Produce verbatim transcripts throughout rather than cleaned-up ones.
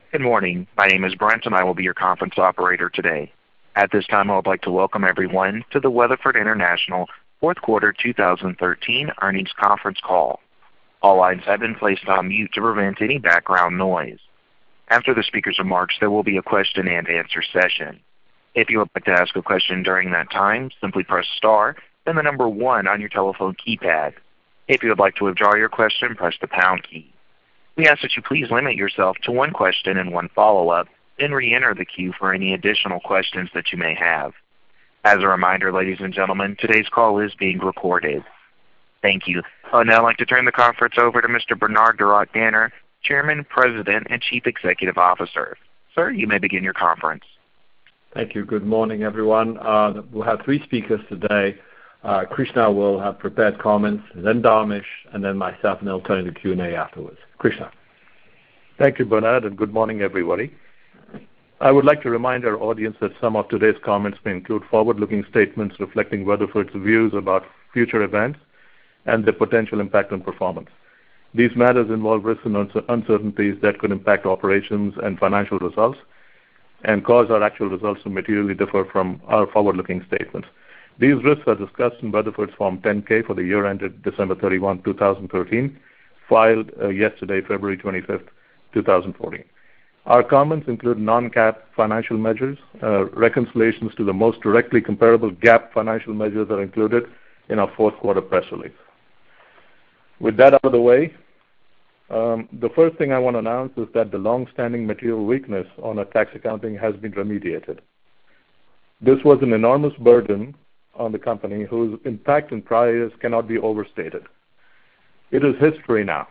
Good morning. My name is Brent, and I will be your conference operator today. At this time, I would like to welcome everyone to the Weatherford International fourth quarter two thousand thirteen earnings conference call. All lines have been placed on mute to prevent any background noise. After the speaker's remarks, there will be a question and answer session. If you would like to ask a question during that time, simply press star, then the number one on your telephone keypad. If you would like to withdraw your question, press the pound key. We ask that you please limit yourself to one question and one follow-up, then re-enter the queue for any additional questions that you may have. As a reminder, ladies and gentlemen, today's call is being recorded. Thank you. I would now like to turn the conference over to Mister Bernard Durock Danner, Chairman, President, and Chief Executive Officer. Sir, you may begin your conference. Thank you. Good morning, everyone. Uh, we'll have three speakers today. Uh, Krishna will have prepared comments, then Dharmesh, and then myself, and then we'll turn to Q and A afterwards. Krishna. Thank you, Bernard, and good morning, everybody. I would like to remind our audience that some of today's comments may include forward-looking statements reflecting Weatherford's views about future events and their potential impact on performance. These matters involve risks and uncertainties that could impact operations and financial results and cause our actual results to materially differ from our forward-looking statements. These risks are discussed in Weatherford's Form ten K for the year ended December thirty-first, two thousand thirteen, filed uh, yesterday, February twenty-fifth, two thousand fourteen. Our comments include non-GAAP financial measures. Uh, reconciliations to the most directly comparable GAAP financial measures are included in our fourth quarter press release. With that out of the way, um, the first thing I want to announce is that the long-standing material weakness on our tax accounting has been remediated. This was an enormous burden on the company whose impact in prior years cannot be overstated. It is history now.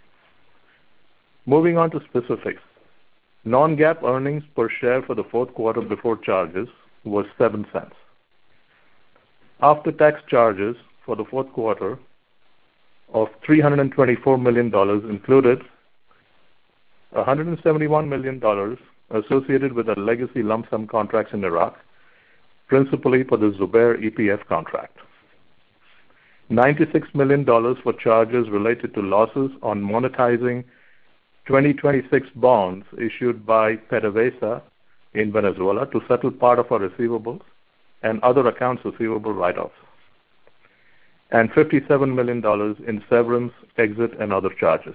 Moving on to specifics. Non-GAAP earnings per share for the fourth quarter before charges was seven cents. After-tax charges for the fourth quarter of three hundred twenty-four million dollars included one hundred seventy-one million dollars associated with our legacy lump sum contracts in Iraq, principally for the Zubair E P F contract. ninety-six million dollars for charges related to losses on monetizing twenty twenty-six bonds issued by PDVSA in Venezuela to settle part of our receivables and other accounts receivable write-offs, and fifty-seven million dollars in severance, exit, and other charges.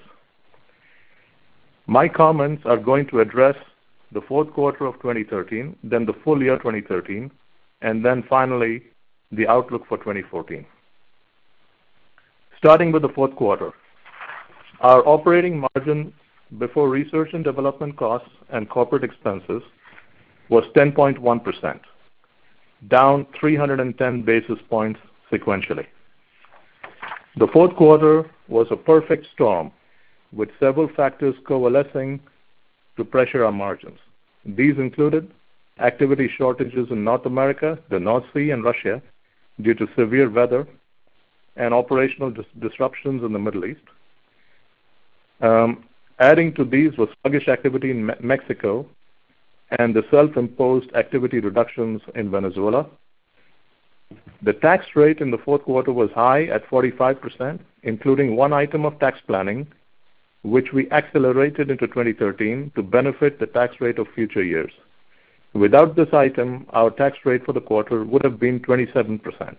My comments are going to address the fourth quarter of twenty thirteen, then the full year twenty thirteen, and then finally the outlook for twenty fourteen. Starting with the fourth quarter, our operating margin before research and development costs and corporate expenses was ten point one percent, down three hundred ten basis points sequentially. The fourth quarter was a perfect storm, with several factors coalescing to pressure our margins. These included activity shortages in North America, the North Sea, and Russia due to severe weather, and operational dis- disruptions in the Middle East. Um, adding to these was sluggish activity in Me- Mexico and the self-imposed activity reductions in Venezuela. The tax rate in the fourth quarter was high at forty-five percent, including one item of tax planning, which we accelerated into twenty thirteen to benefit the tax rate of future years. Without this item, our tax rate for the quarter would have been twenty-seven percent.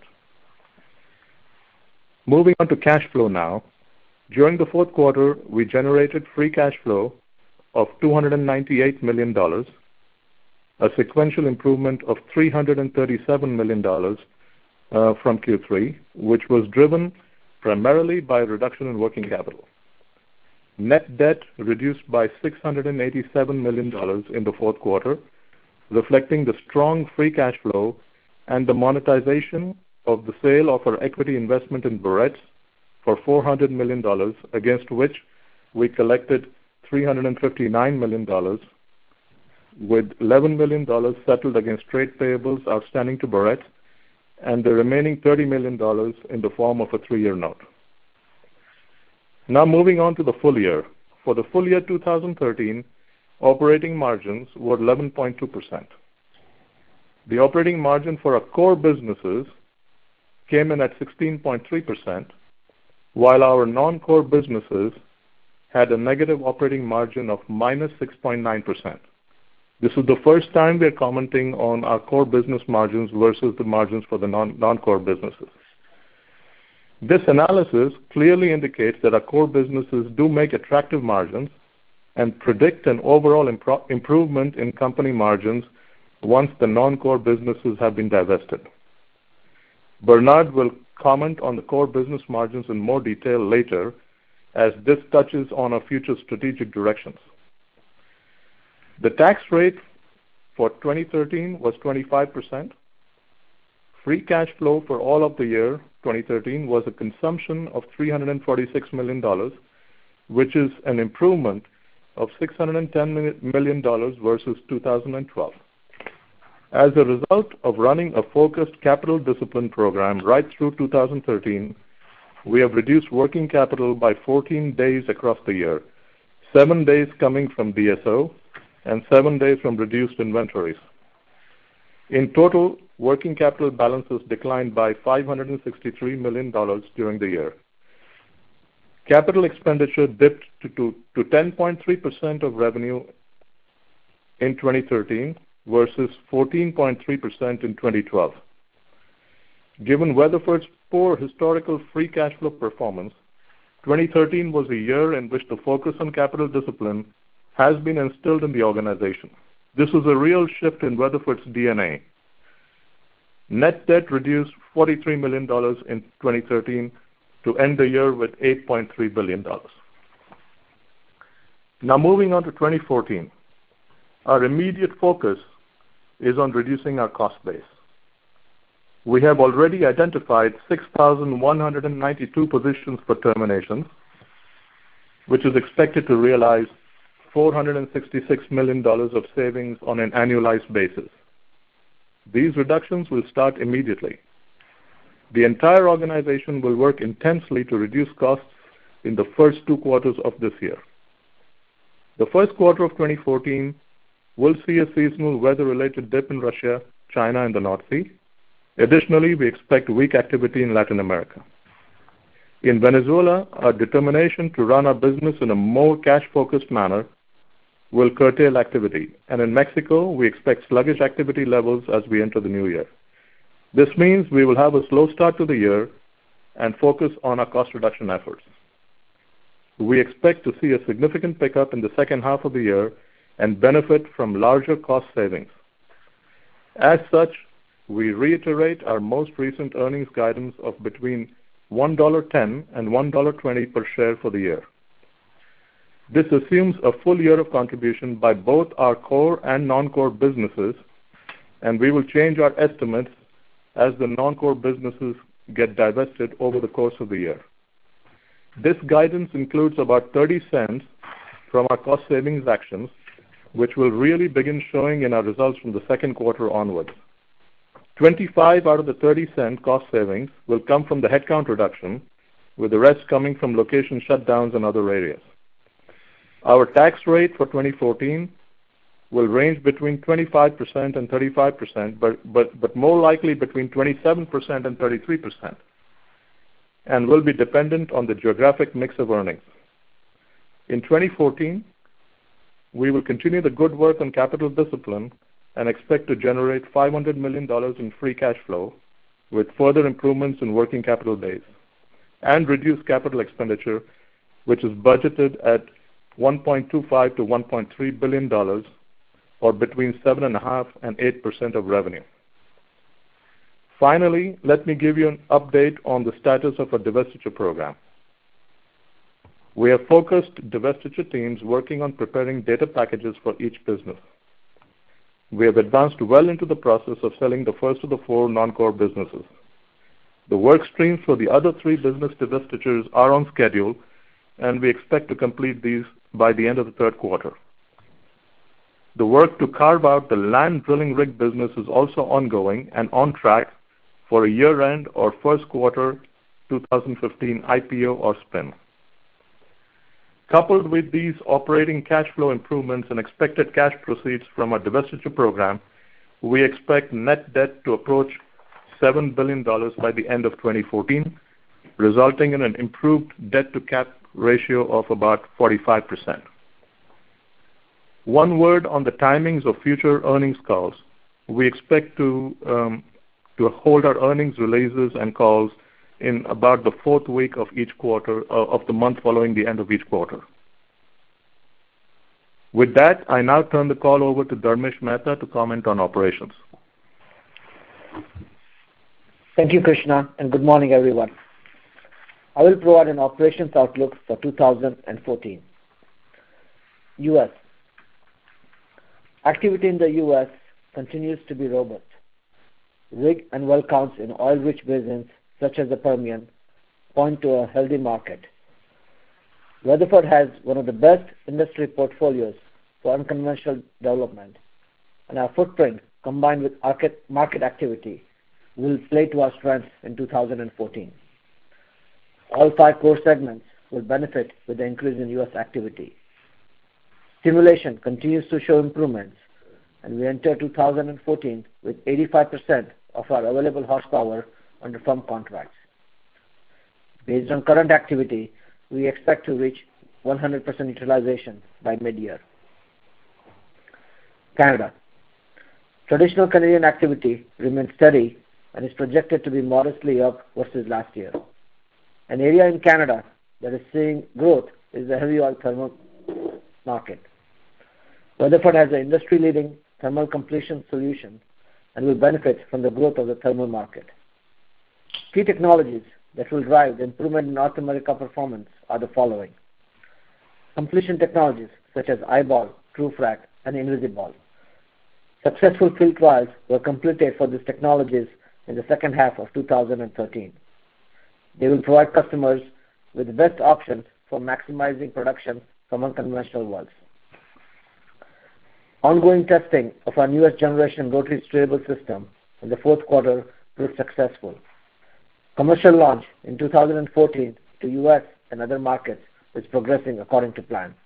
Moving on to cash flow now. During the fourth quarter, we generated free cash flow of two hundred ninety-eight million dollars, a sequential improvement of three hundred thirty-seven million dollars uh, from Q three, which was driven primarily by a reduction in working capital. Net debt reduced by six hundred eighty-seven million dollars in the fourth quarter, reflecting the strong free cash flow and the monetization of the sale of our equity investment in Barretts for four hundred million dollars, against which we collected three hundred fifty-nine million dollars, with eleven million dollars settled against trade payables outstanding to Barretts, and the remaining thirty million dollars in the form of a three-year note. Now moving on to the full year. For the full year two thousand thirteen, operating margins were eleven point two percent. The operating margin for our core businesses came in at sixteen point three percent, while our non-core businesses had a negative operating margin of minus six point nine percent. This is the first time we are commenting on our core business margins versus the margins for the non, non-core businesses. This analysis clearly indicates that our core businesses do make attractive margins and predict an overall impro- improvement in company margins once the non-core businesses have been divested. Bernard will comment on the core business margins in more detail later, as this touches on our future strategic directions. The tax rate for twenty thirteen was twenty-five percent. Free cash flow for all of the year twenty thirteen was a consumption of three hundred forty-six million dollars, which is an improvement of six hundred ten million dollars versus two thousand twelve. As a result of running a focused capital discipline program right through two thousand thirteen, we have reduced working capital by fourteen days across the year, seven days coming from D S O and seven days from reduced inventories. In total, working capital balances declined by five hundred sixty-three million dollars during the year. Capital expenditure dipped to, to, to ten point three percent of revenue in twenty thirteen versus fourteen point three percent in twenty twelve. Given Weatherford's poor historical free cash flow performance, twenty thirteen was a year in which the focus on capital discipline has been instilled in the organization. This was a real shift in Weatherford's D N A. Net debt reduced forty-three million dollars in twenty thirteen to end the year with eight point three billion dollars. Now moving on to twenty fourteen. Our immediate focus is on reducing our cost base. We have already identified six thousand one hundred ninety-two positions for terminations, which is expected to realize four hundred sixty-six million dollars of savings on an annualized basis. These reductions will start immediately. The entire organization will work intensely to reduce costs in the first two quarters of this year. The first quarter of twenty fourteen will see a seasonal weather-related dip in Russia, China, and the North Sea. Additionally, we expect weak activity in Latin America. In Venezuela, our determination to run our business in a more cash-focused manner will curtail activity. And in Mexico, we expect sluggish activity levels as we enter the new year. This means we will have a slow start to the year and focus on our cost reduction efforts. We expect to see a significant pickup in the second half of the year and benefit from larger cost savings. As such, we reiterate our most recent earnings guidance of between one dollar ten and one dollar twenty per share for the year. This assumes a full year of contribution by both our core and non-core businesses, and we will change our estimates as the non-core businesses get divested over the course of the year. This guidance includes about thirty cents from our cost savings actions, which will really begin showing in our results from the second quarter onwards. twenty-five out of the thirty cent cost savings will come from the headcount reduction, with the rest coming from location shutdowns and other areas. Our tax rate for twenty fourteen will range between twenty-five percent and thirty-five percent, but, but, but more likely between twenty-seven percent and thirty-three percent, and will be dependent on the geographic mix of earnings. In twenty fourteen, we will continue the good work on capital discipline and expect to generate five hundred million dollars in free cash flow with further improvements in working capital days and reduce capital expenditure, which is budgeted at one point two five to one point three billion dollars, or between seven point five and eight percent of revenue. Finally, let me give you an update on the status of our divestiture program. We have focused divestiture teams working on preparing data packages for each business. We have advanced well into the process of selling the first of the four non-core businesses. The work streams for the other three business divestitures are on schedule, and we expect to complete these by the end of the third quarter. The work to carve out the land drilling rig business is also ongoing and on track for a year-end or first quarter twenty fifteen I P O or spin. Coupled with these operating cash flow improvements and expected cash proceeds from our divestiture program, we expect net debt to approach seven billion dollars by the end of twenty fourteen, resulting in an improved debt-to-cap ratio of about forty-five percent. One word on the timings of future earnings calls. We expect to um, to hold our earnings releases and calls in about the fourth week of each quarter, uh, of the month following the end of each quarter. With that, I now turn the call over to Dharmesh Mehta to comment on operations. Thank you, Krishna, and good morning, everyone. I will provide an operations outlook for two thousand fourteen. U S Activity in the U S continues to be robust. Rig and well counts in oil-rich basins such as the Permian point to a healthy market. Weatherford has one of the best industry portfolios for unconventional development, and our footprint combined with market activity will play to our strengths in two thousand fourteen. All five core segments will benefit with the increase in U S activity. Stimulation continues to show improvements, and we enter two thousand fourteen with eighty-five percent of our available horsepower under firm contracts. Based on current activity, we expect to reach one hundred percent utilization by mid-year. Canada. Traditional Canadian activity remains steady and is projected to be modestly up versus last year. An area in Canada that is seeing growth is the heavy oil thermal market. Weatherford has an industry-leading thermal completion solution and will benefit from the growth of the thermal market. Key technologies that will drive the improvement in North America performance are the following. Completion technologies such as eyeball, TrueFrac, and Invisiball. Successful field trials were completed for these technologies in the second half of two thousand thirteen. They will provide customers with the best options for maximizing production from unconventional wells. Ongoing testing of our newest generation rotary steerable system in the fourth quarter proved successful. Commercial launch in two thousand fourteen to U S and other markets is progressing according to plan.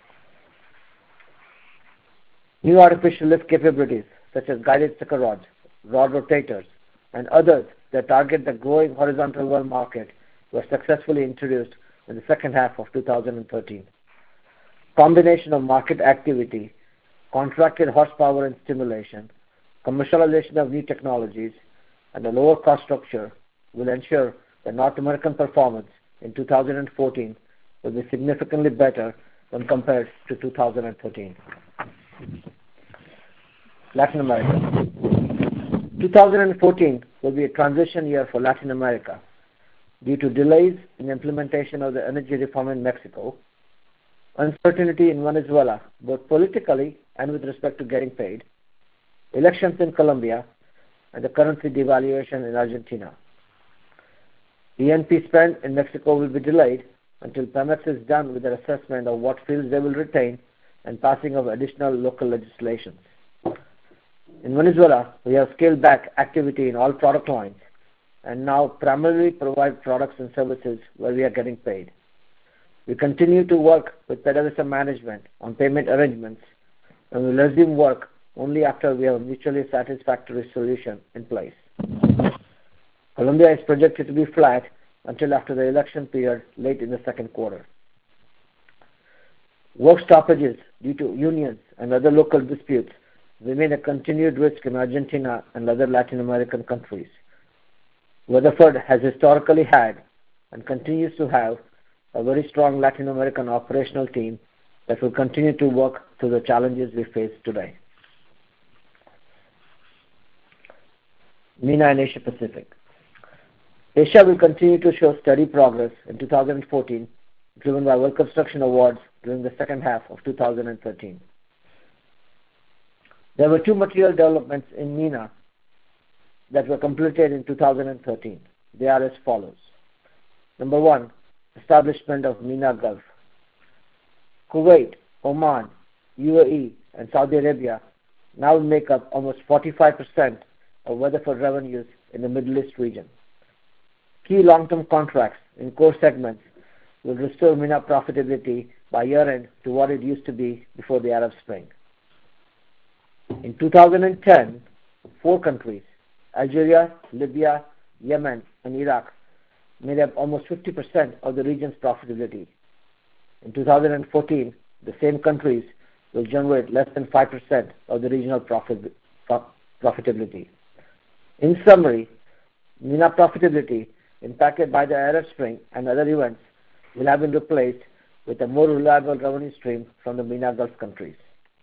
New artificial lift capabilities such as guided sticker rods, rod rotators, and others that target the growing horizontal well market were successfully introduced in the second half of two thousand thirteen. Combination of market activity, contracted horsepower and stimulation, commercialization of new technologies, and a lower cost structure will ensure that North American performance in two thousand fourteen will be significantly better when compared to two thousand thirteen. Latin America. two thousand fourteen will be a transition year for Latin America due to delays in implementation of the energy reform in Mexico, uncertainty in Venezuela, both politically and with respect to getting paid, elections in Colombia, and the currency devaluation in Argentina. E and P spend in Mexico will be delayed until Pemex is done with their assessment of what fields they will retain and passing of additional local legislations. In Venezuela, we have scaled back activity in all product lines and now primarily provide products and services where we are getting paid. We continue to work with PDVSA management on payment arrangements, and we will resume work only after we have a mutually satisfactory solution in place. Colombia is projected to be flat until after the election period late in the second quarter. Work stoppages due to unions and other local disputes remain a continued risk in Argentina and other Latin American countries. Weatherford has historically had and continues to have a very strong Latin American operational team that will continue to work through the challenges we face today. MENA and Asia Pacific. Asia will continue to show steady progress in two thousand fourteen, driven by well construction awards during the second half of two thousand thirteen. There were two material developments in MENA that were completed in two thousand thirteen. They are as follows. Number one, establishment of MENA Gulf. Kuwait, Oman, U A E, and Saudi Arabia now make up almost forty-five percent of Weatherford revenues in the Middle East region. Key long-term contracts in core segments will restore MENA profitability by year-end to what it used to be before the Arab Spring. In two thousand ten, four countries, Algeria, Libya, Yemen, and Iraq, made up almost fifty percent of the region's profitability. In two thousand fourteen, the same countries will generate less than five percent of the regional profit, profitability. In summary, MENA profitability impacted by the Arab Spring and other events will have been replaced with a more reliable revenue stream from the MENA Gulf countries.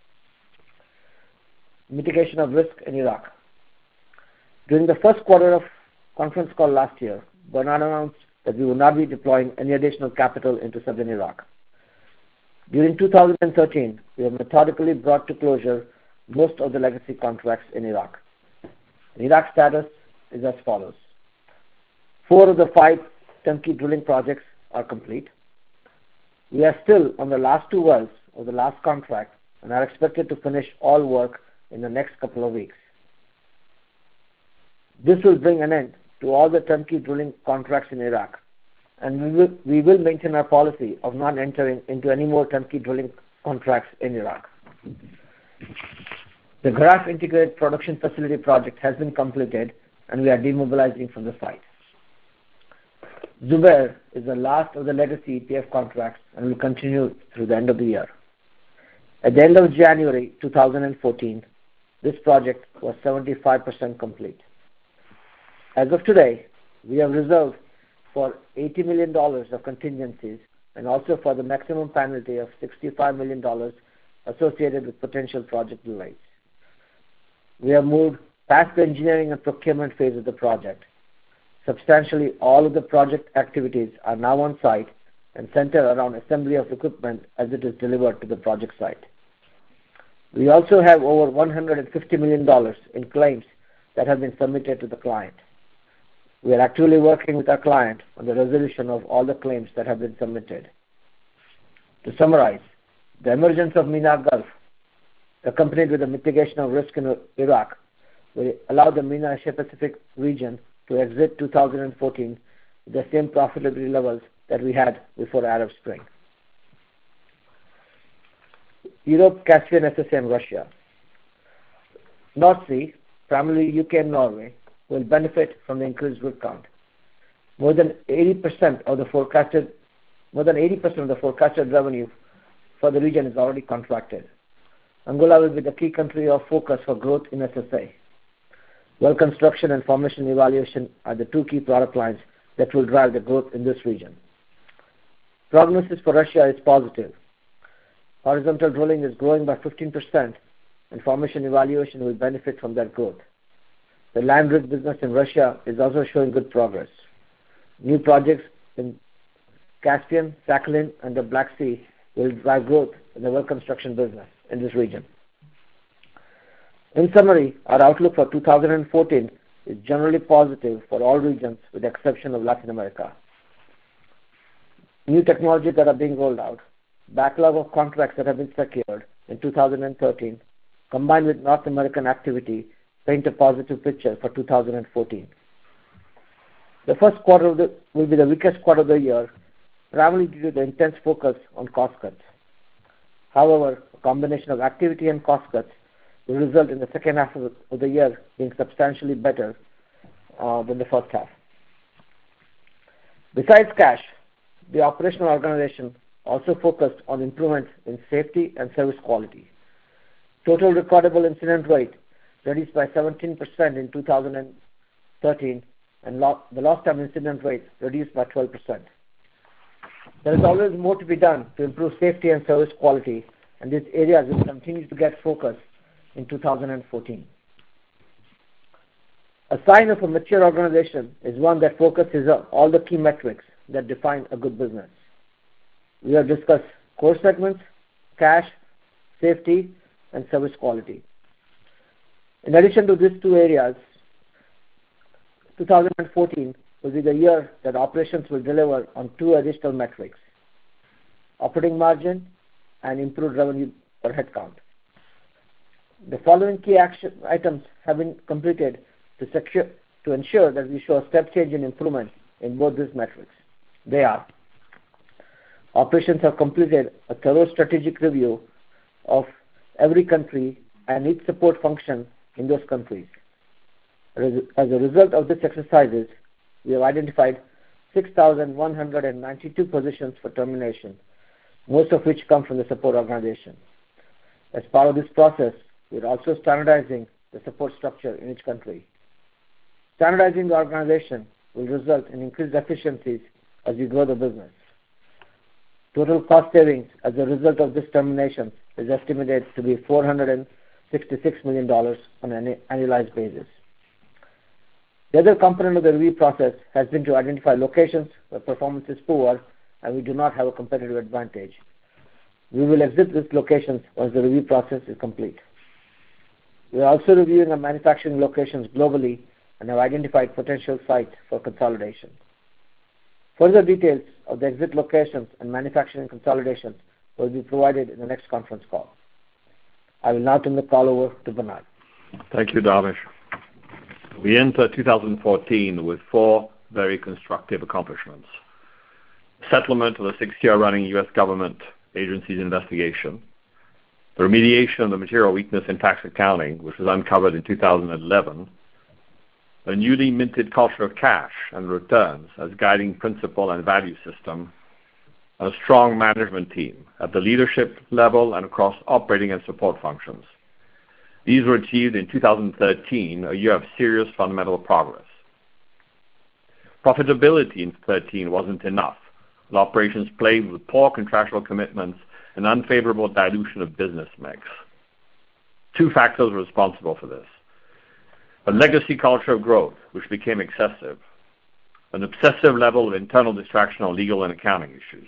Mitigation of risk in Iraq. During the first quarter of conference call last year, Bernard announced that we will not be deploying any additional capital into southern Iraq. During two thousand thirteen, we have methodically brought to closure most of the legacy contracts in Iraq. The Iraq status is as follows. Four of the five turnkey drilling projects are complete. We are still on the last two wells of the last contract and are expected to finish all work in the next couple of weeks. This will bring an end to all the turnkey drilling contracts in Iraq, and we will, we will maintain our policy of not entering into any more turnkey drilling contracts in Iraq. The Garaf Integrated Production Facility project has been completed, and we are demobilizing from the site. Zubair is the last of the legacy E P F contracts and will continue through the end of the year. At the end of January two thousand fourteen, this project was seventy-five percent complete. As of today, we have reserved for eighty million dollars of contingencies and also for the maximum penalty of sixty-five million dollars associated with potential project delays. We have moved past the engineering and procurement phase of the project. Substantially all of the project activities are now on site and center around assembly of equipment as it is delivered to the project site. We also have over one hundred fifty million dollars in claims that have been submitted to the client. We are actively working with our client on the resolution of all the claims that have been submitted. To summarize, the emergence of MENA Gulf, accompanied with the mitigation of risk in Iraq, will allow the MENA Asia Pacific region to exit two thousand fourteen with the same profitability levels that we had before Arab Spring. Europe, Caspian, S S A, and Russia. North Sea, primarily U K and Norway, will benefit from the increased rig count. More than eighty percent of the forecasted more than eighty percent of the forecasted revenue for the region is already contracted. Angola will be the key country of focus for growth in S S A. Well construction and formation evaluation are the two key product lines that will drive the growth in this region. Prognosis for Russia is positive. Horizontal drilling is growing by fifteen percent, and formation evaluation will benefit from that growth. The land rig business in Russia is also showing good progress. New projects in Caspian, Sakhalin, and the Black Sea will drive growth in the well construction business in this region. In summary, our outlook for two thousand fourteen is generally positive for all regions with the exception of Latin America. New technologies that are being rolled out, backlog of contracts that have been secured in two thousand thirteen, combined with North American activity, paint a positive picture for two thousand fourteen. The first quarter of the, will be the weakest quarter of the year, primarily due to the intense focus on cost cuts. However, a combination of activity and cost cuts will result in the second half of the, of the year being substantially better uh, than the first half. Besides cash, the operational organization also focused on improvements in safety and service quality. Total recordable incident rate reduced by seventeen percent in two thousand thirteen, and lo- the lost time incident rate reduced by twelve percent. There is always more to be done to improve safety and service quality, and these areas will continue to get focus in two thousand fourteen. A sign of a mature organization is one that focuses on all the key metrics that define a good business. We have discussed core segments, cash, safety, and service quality. In addition to these two areas, two thousand fourteen will be the year that operations will deliver on two additional metrics: operating margin and improved revenue per head count. The following key action items have been completed to, secure, to ensure that we show a step change in improvement in both these metrics. They are: operations have completed a thorough strategic review of every country and each support function in those countries. As a result of these exercises, we have identified six thousand one hundred ninety-two positions for termination, most of which come from the support organization. As part of this process, we are also standardizing the support structure in each country. Standardizing the organization will result in increased efficiencies as we grow the business. Total cost savings as a result of this termination is estimated to be four hundred sixty-six million dollars on an annualized basis. The other component of the review process has been to identify locations where performance is poor and we do not have a competitive advantage. We will exit these locations once the review process is complete. We are also reviewing our manufacturing locations globally and have identified potential sites for consolidation. Further details of the exit locations and manufacturing consolidations will be provided in the next conference call. I will now turn the call over to Bernard. Thank you, Dharmesh. We enter two thousand fourteen with four very constructive accomplishments. Settlement of the six-year running U S government agency's investigation, the remediation of the material weakness in tax accounting, which was uncovered in two thousand eleven, a newly minted culture of cash and returns as guiding principle and value system, and a strong management team at the leadership level and across operating and support functions. These were achieved in two thousand thirteen, a year of serious fundamental progress. Profitability in thirteen wasn't enough. The operations plagued with poor contractual commitments and unfavorable dilution of business mix. Two factors were responsible for this. A legacy culture of growth, which became excessive. An obsessive level of internal distraction on legal and accounting issues.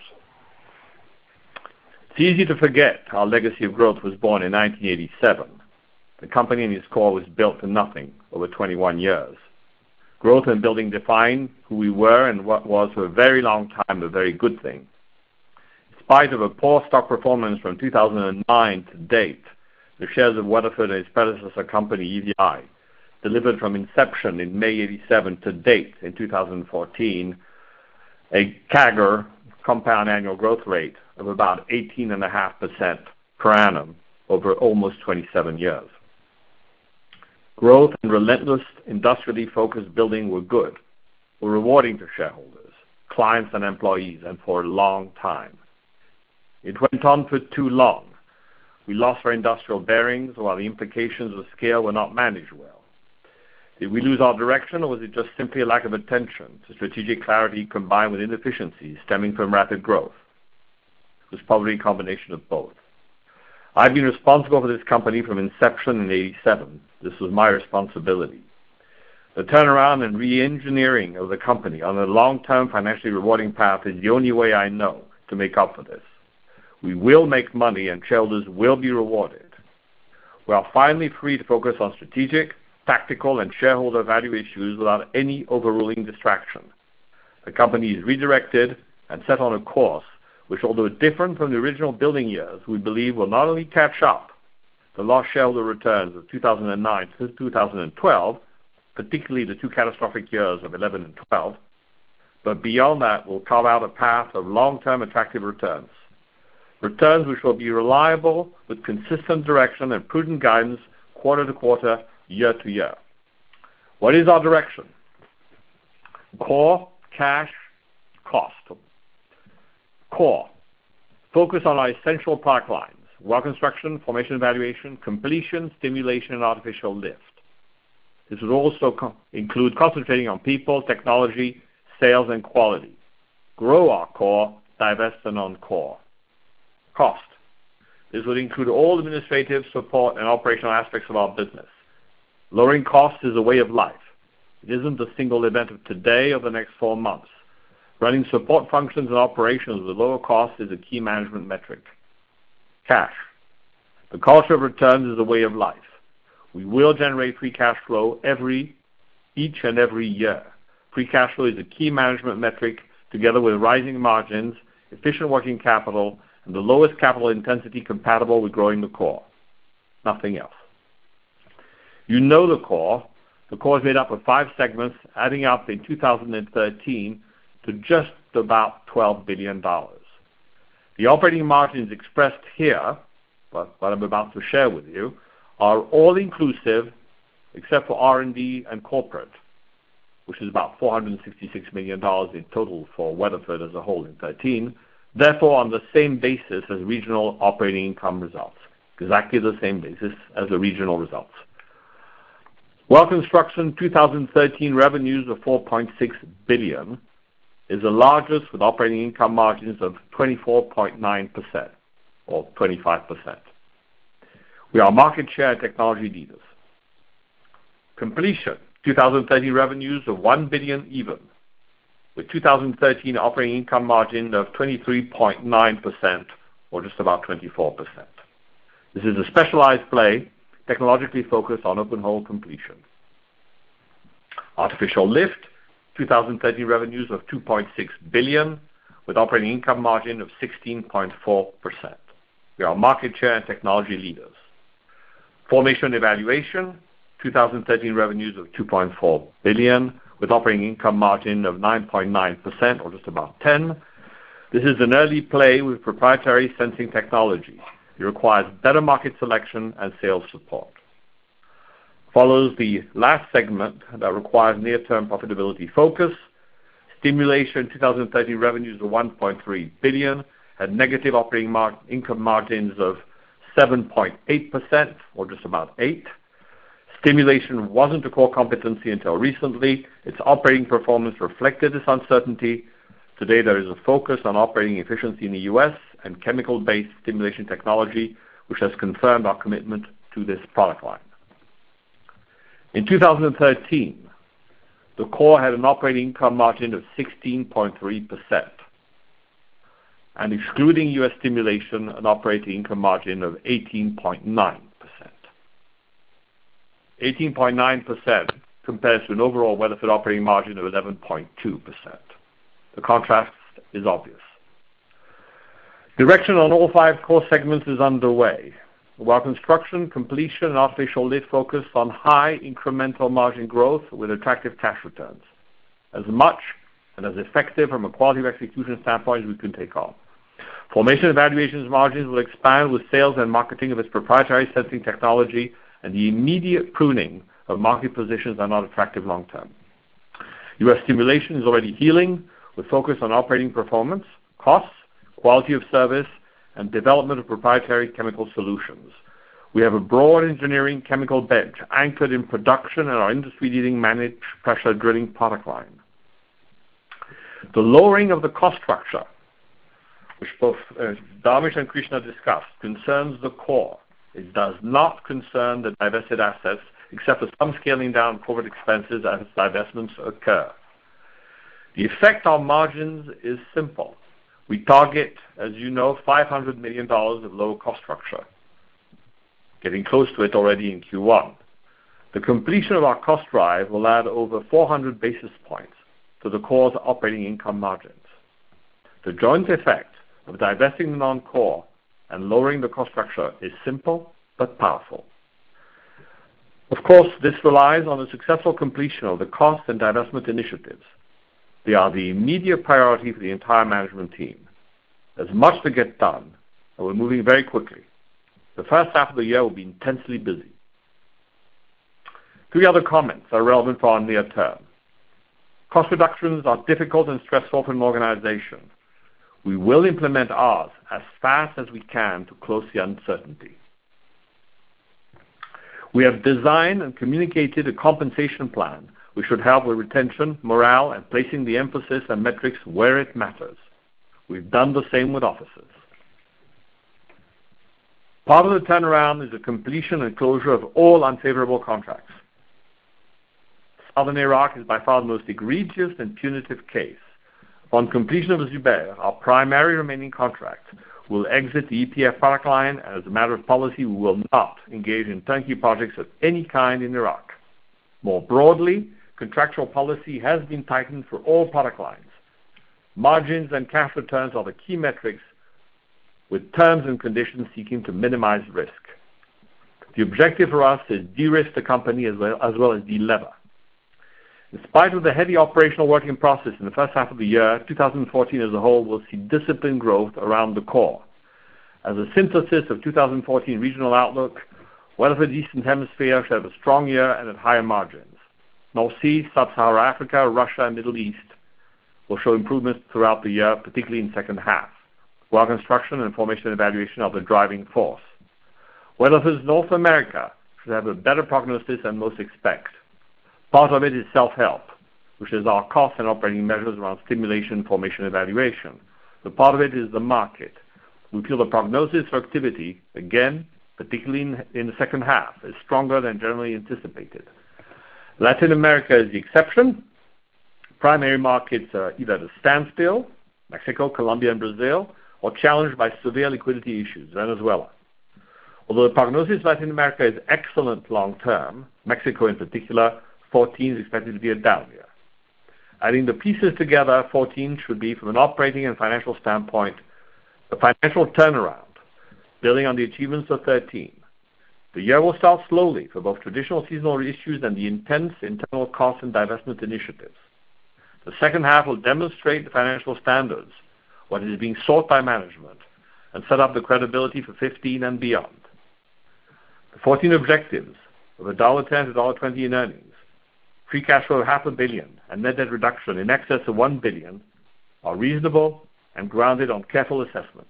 It's easy to forget our legacy of growth was born in nineteen eighty-seven. The company in its core was built to nothing over twenty-one years. Growth and building defined who we were and what was for a very long time a very good thing. In spite of a poor stock performance from two thousand nine to date, the shares of Weatherford and its predecessor company, E V I, delivered from inception in May eighty-seven to date in two thousand fourteen, a C A G R, compound annual growth rate, of about eighteen point five percent per annum over almost twenty-seven years. Growth and relentless, industrially focused building were good, were rewarding to shareholders, clients, and employees, and for a long time. It went on for too long. We lost our industrial bearings while the implications of scale were not managed well. Did we lose our direction, or was it just simply a lack of attention to strategic clarity combined with inefficiencies stemming from rapid growth? It was probably a combination of both. I've been responsible for this company from inception in eighty-seven. This was my responsibility. The turnaround and re-engineering of the company on a long-term financially rewarding path is the only way I know to make up for this. We will make money and shareholders will be rewarded. We are finally free to focus on strategic, tactical, and shareholder value issues without any overruling distraction. The company is redirected and set on a course which, although different from the original building years, we believe will not only catch up the lost shareholder returns of two thousand nine to two thousand twelve, particularly the two catastrophic years of eleven and twelve, but beyond that will carve out a path of long-term attractive returns. Returns which will be reliable with consistent direction and prudent guidance quarter to quarter, year to year. What is our direction? Core, cash, cost. Core. Focus on our essential product lines: well construction, formation evaluation, completion, stimulation, and artificial lift. This would also co- include concentrating on people, technology, sales, and quality. Grow our core, divest the non-core. Cost. This would include all administrative, support, and operational aspects of our business. Lowering costs is a way of life. It isn't a single event of today or the next four months. Running support functions and operations with lower costs is a key management metric. Cash. The culture of returns is a way of life. We will generate free cash flow every, each and every year. Free cash flow is a key management metric together with rising margins, efficient working capital, and the lowest capital intensity compatible with growing the core. Nothing else. You know the core. The core is made up of five segments, adding up in two thousand thirteen to just about twelve billion dollars. The operating margins expressed here, what I'm about to share with you, are all inclusive except for R and D and corporate, which is about four hundred sixty-six million dollars in total for Weatherford as a whole in thirteen, therefore on the same basis as regional operating income results, exactly the same basis as the regional results. Well Construction two thousand thirteen revenues of four point six billion dollars is the largest with operating income margins of twenty-four point nine percent or twenty-five percent. We are market share and technology leaders. Completion two thousand thirteen revenues of one billion dollars even, with two thousand thirteen operating income margin of twenty-three point nine percent or just about twenty-four percent. This is a specialized play, technologically focused on open hole completion. Artificial Lift, two thousand thirteen revenues of two point six billion dollars with operating income margin of sixteen point four percent. We are market share and technology leaders. Formation Evaluation, two thousand thirteen revenues of two point four billion dollars with operating income margin of nine point nine percent or just about ten. This is an early play with proprietary sensing technology. It requires better market selection and sales support. Follows the last segment that requires near-term profitability focus. Stimulation two thousand thirteen revenues of one point three billion dollars had negative operating mar- income margins of seven point eight percent or just about eight. Stimulation wasn't a core competency until recently. Its operating performance reflected this uncertainty. Today there is a focus on operating efficiency in the U S and chemical-based stimulation technology, which has confirmed our commitment to this product line. In two thousand thirteen, the core had an operating income margin of sixteen point three percent, and excluding U S stimulation, an operating income margin of eighteen point nine percent. eighteen point nine percent compares to an overall Weatherford operating margin of eleven point two percent. The contrast is obvious. Direction on all five core segments is underway. While Construction, Completion, and Artificial Lift focus on high incremental margin growth with attractive cash returns, as much and as effective from a quality of execution standpoint as we can take on. Formation Evaluation's margins will expand with sales and marketing of its proprietary sensing technology, and the immediate pruning of market positions are not attractive long term. U S Stimulation is already healing with focus on operating performance, costs, quality of service, and development of proprietary chemical solutions. We have a broad engineering chemical bench anchored in production and our industry-leading managed pressure drilling product line. The lowering of the cost structure, which both uh, Dharmesh and Krishna discussed, concerns the core. It does not concern the divested assets, except for some scaling down corporate expenses as divestments occur. The effect on margins is simple. We target, as you know, five hundred million dollars of low cost structure, getting close to it already in Q one. The completion of our cost drive will add over four hundred basis points to the core's operating income margins. The joint effect of divesting the non-core and lowering the cost structure is simple but powerful. Of course, this relies on the successful completion of the cost and divestment initiatives. They are the immediate priority for the entire management team. There's much to get done, and we're moving very quickly. The first half of the year will be intensely busy. Three other comments are relevant for our near term. Cost reductions are difficult and stressful for an organization. We will implement ours as fast as we can to close the uncertainty. We have designed and communicated a compensation plan which should help with retention, morale, and placing the emphasis and metrics where it matters. We've done the same with officers. Part of the turnaround is the completion and closure of all unfavorable contracts. Southern Iraq is by far the most egregious and punitive case. Upon completion of the Zubair, our primary remaining contract, will exit the E P F product line, and as a matter of policy, we will not engage in turnkey projects of any kind in Iraq. More broadly, contractual policy has been tightened for all product lines. Margins and cash returns are the key metrics, with terms and conditions seeking to minimize risk. The objective for us is de-risk the company as well as, well as de-lever. In spite of the heavy operational work in process in the first half of the year, two thousand fourteen as a whole will see disciplined growth around the core. As a synthesis of two thousand fourteen regional outlook, Weatherford Eastern Hemisphere should have a strong year and at higher margins. North Sea, Sub-Saharan Africa, Russia, and Middle East will show improvements throughout the year, particularly in the second half. Well construction and formation evaluation are the driving force. Weatherford's North America should have a better prognosis than most expect. Part of it is self-help, which is our cost and operating measures around stimulation, formation, evaluation. The part of it is the market. We feel the prognosis for activity, again, particularly in, in the second half, is stronger than generally anticipated. Latin America is the exception. Primary markets are either at a standstill, Mexico, Colombia, and Brazil, or challenged by severe liquidity issues, Venezuela. Although the prognosis for Latin America is excellent long-term, Mexico in particular, fourteen is expected to be a down year. Adding the pieces together, fourteen should be, from an operating and financial standpoint, a financial turnaround, building on the achievements of thirteen. The year will start slowly for both traditional seasonal issues and the intense internal cost and divestment initiatives. The second half will demonstrate the financial standards, what is being sought by management, and set up the credibility for fifteen and beyond. The fourteen objectives of one dollar ten to one dollar twenty in earnings, free cash flow of half a billion, and net debt reduction in excess of one billion are reasonable and grounded on careful assessment.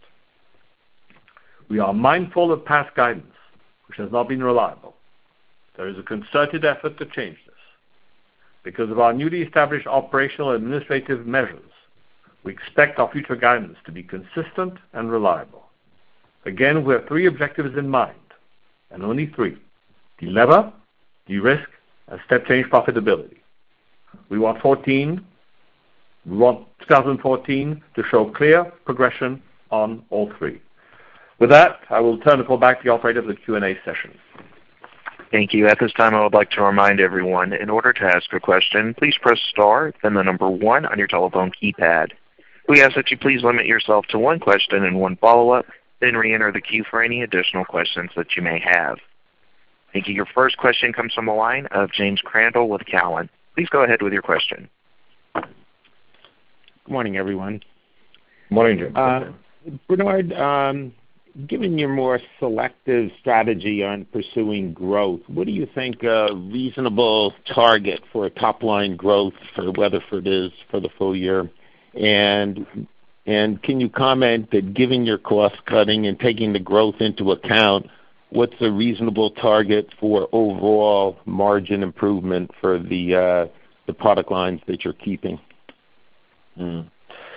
We are mindful of past guidance, which has not been reliable. There is a concerted effort to change this. Because of our newly established operational and administrative measures, we expect our future guidance to be consistent and reliable. Again, we have three objectives in mind, and only three: delever, de-risk, and step change profitability. We want fourteen. We want twenty fourteen to show clear progression on all three. With that, I will turn the call back to the operator for the Q and A session. Thank you. At this time, I would like to remind everyone, in order to ask a question, please press star, then the number one on your telephone keypad. We ask that you please limit yourself to one question and one follow-up, then re-enter the queue for any additional questions that you may have. Thank you. Your first question comes from the line of James Crandall with Cowen. Please go ahead with your question. Good morning, everyone. Good morning, Jim. Uh, Bernard, um, given your more selective strategy on pursuing growth, what do you think a reasonable target for top-line growth for Weatherford is for the full year? And and can you comment that given your cost-cutting and taking the growth into account, what's a reasonable target for overall margin improvement for the uh, the product lines that you're keeping? Mm.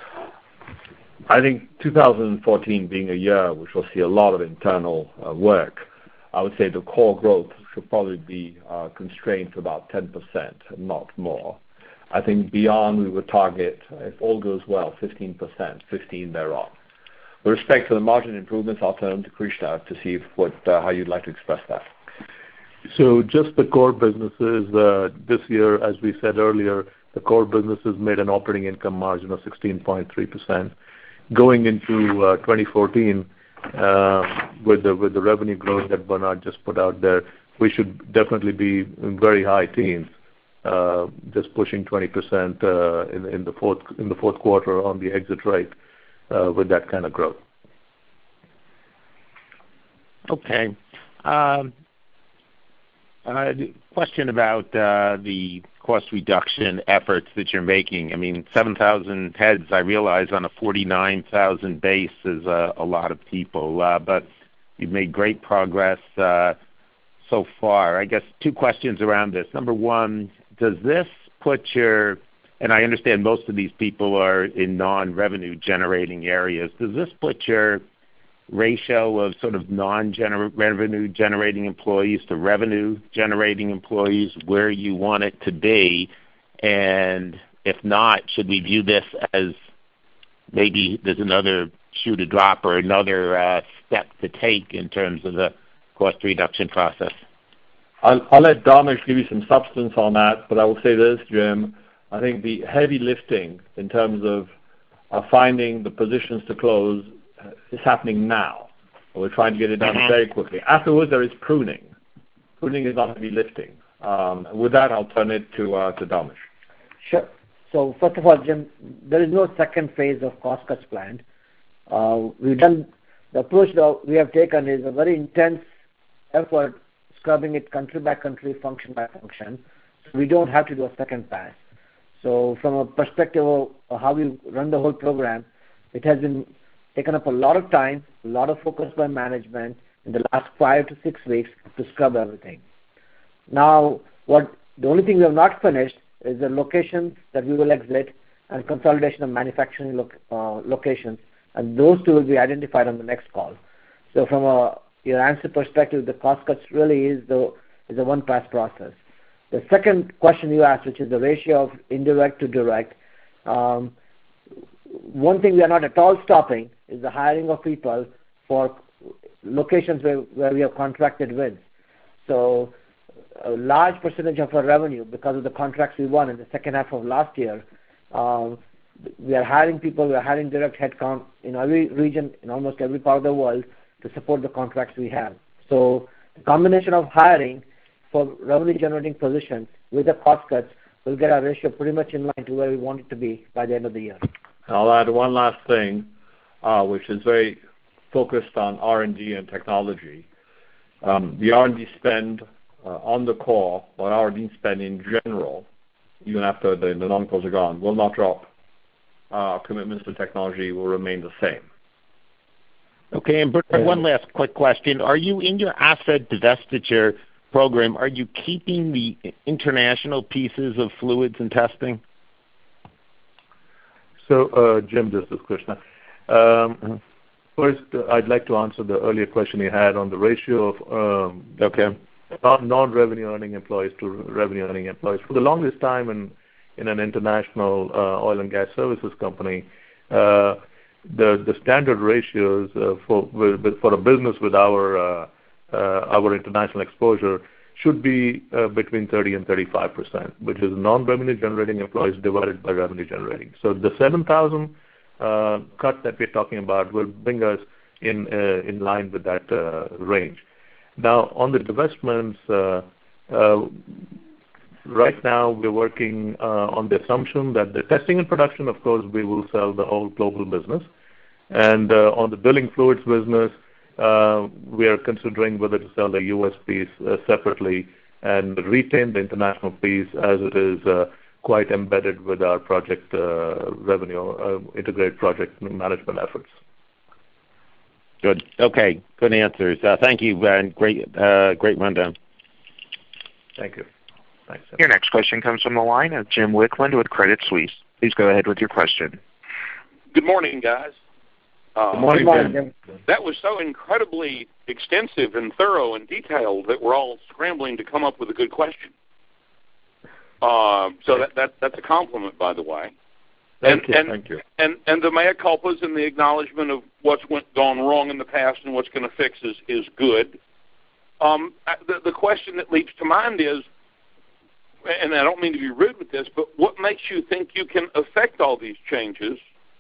I think two thousand fourteen being a year which will see a lot of internal uh, work, I would say the core growth should probably be uh, constrained to about ten percent, not more. I think beyond we would target, if all goes well, fifteen percent, fifteen thereon. With respect to the margin improvements, I'll turn to Krishna to see if what, uh, how you'd like to express that. So just the core businesses, uh, this year, as we said earlier, the core businesses made an operating income margin of sixteen point three percent. Going into uh, twenty fourteen, uh, with the with the revenue growth that Bernard just put out there, we should definitely be in very high teens, uh, just pushing twenty percent uh, in, in the fourth in the fourth quarter on the exit rate uh, with that kind of growth. Okay. Um, uh, question about uh, the cost reduction efforts that you're making. I mean, seven thousand heads, I realize, on a forty-nine thousand base is a, a lot of people, uh, but you've made great progress uh, so far. I guess two questions around this. Number one, does this put your, and I understand most of these people are in non-revenue generating areas, does this put your ratio of sort of non-revenue generating employees to revenue generating employees where you want it to be? And if not, should we view this as maybe there's another shoe to drop or another uh, step to take in terms of the cost reduction process? I'll, I'll let Dharmesh give you some substance on that, but I will say this, Jim. I think the heavy lifting in terms of uh, finding the positions to close is happening now. We're trying to get it done mm-hmm. very quickly. Afterwards, there is pruning. Pruning is not heavy lifting. Um, with that, I'll turn it to uh, to Dharmesh. Sure. So first of all, Jim, there is no second phase of cost cuts planned. Uh, we've done the approach that we have taken is a very intense effort, scrubbing it country by country, function by function. So we don't have to do a second pass. So from a perspective of how we run the whole program, it has been taken up a lot of time, a lot of focus by management in the last five to six weeks to scrub everything. Now, what the only thing we have not finished is the locations that we will exit and consolidation of manufacturing lo- uh, locations, and those two will be identified on the next call. So from a, your answer perspective, the cost cuts really is the is a one-pass process. The second question you asked, which is the ratio of indirect to direct, um, one thing we are not at all stopping is the hiring of people for locations where, where we have contracted wins. So a large percentage of our revenue, because of the contracts we won in the second half of last year, um, we are hiring people, we are hiring direct headcount in every region, in almost every part of the world to support the contracts we have. So the combination of hiring for revenue-generating positions with the cost cuts will get our ratio pretty much in line to where we want it to be by the end of the year. I'll add one last thing, uh, which is very focused on R and D and technology. Um, the R and D spend uh, on the core, or R and D spend in general, even after the, the non-cores are gone, will not drop. Uh, our commitments to technology will remain the same. Okay, and Bernard, one last quick question. Are you, in your asset divestiture program, are you keeping the international pieces of fluids and testing? So, uh, Jim, this is Krishna. Um, first, uh, I'd like to answer the earlier question you had on the ratio of um, okay. non-revenue earning employees to revenue earning employees. For the longest time in, in an international uh, oil and gas services company, uh, the, the standard ratios uh, for, with, for a business with our uh, Uh, our international exposure should be uh, between thirty and thirty-five percent, which is non-revenue generating employees divided by revenue generating. So the seven thousand uh, cut that we're talking about will bring us in uh, in line with that uh, range. Now, on the divestments, uh, uh, right now we're working uh, on the assumption that the testing and production, of course, we will sell the whole global business. And uh, on the drilling fluids business, Uh, we are considering whether to sell the U S piece uh, separately and retain the international piece as it is uh, quite embedded with our project uh, revenue, uh, integrated project management efforts. Good. Okay. Good answers. Uh, thank you, and great, uh, great rundown. Thank you. Thanks. Your next question comes from the line of Jim Wickland with Credit Suisse. Please go ahead with your question. Good morning, guys. Uh, Good morning, Good morning, Jim. That was so incredibly extensive and thorough and detailed that we're all scrambling to come up with a good question. Uh, so that, that that's a compliment, by the way. Thank and, you. And, Thank you. And, and the mea culpas and the acknowledgement of what's went, gone wrong in the past and what's going to fix is, is good. Um, the, the question that leaps to mind is, and I don't mean to be rude with this, but what makes you think you can affect all these changes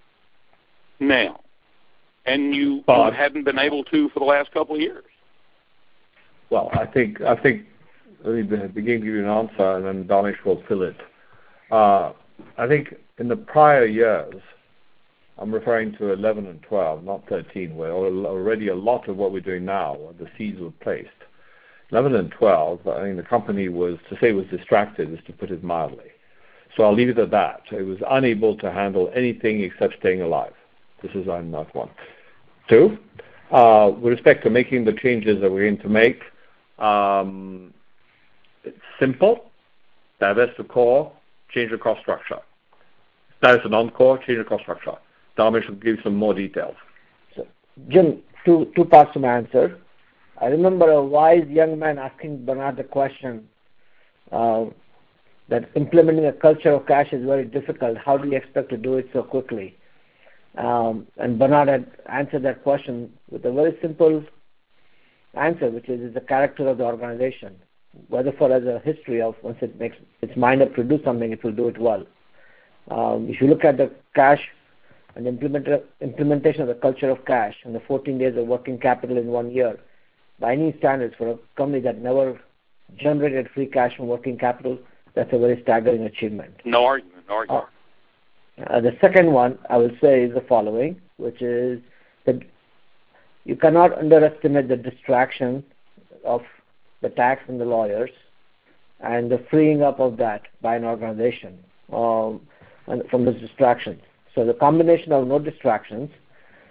now? And you, you hadn't been able to for the last couple of years. Well, I think I think let me begin to give you an answer, and then Danish will fill it. Uh, I think in the prior years, I'm referring to eleven and twelve, not thirteen, where already a lot of what we're doing now, the seeds were placed. eleven and twelve, I mean, the company was, to say it was distracted is to put it mildly. So I'll leave it at that. It was unable to handle anything except staying alive. This is I'm not one. Two, uh, with respect to making the changes that we're going to make, um, it's simple. Divest the core, change the cost structure. Divest the non-core, change the cost structure. Dharmesh will give you some more details. So, Jim, two, two parts to my answer. I remember a wise young man asking Bernard the question uh, that implementing a culture of cash is very difficult. How do you expect to do it so quickly? Um, and Bernard had answered that question with a very simple answer, which is, is the character of the organization. Weatherford has a history of once it makes its mind up to do something, it will do it well. Um, if you look at the cash and implement, implementation of the culture of cash and the fourteen days of working capital in one year, by any standards for a company that never generated free cash from working capital, that's a very staggering achievement. No argument, no argument. Uh, Uh, the second one I will say is the following, which is that you cannot underestimate the distraction of the tax and the lawyers and the freeing up of that by an organization um, and from those distractions. So the combination of no distractions,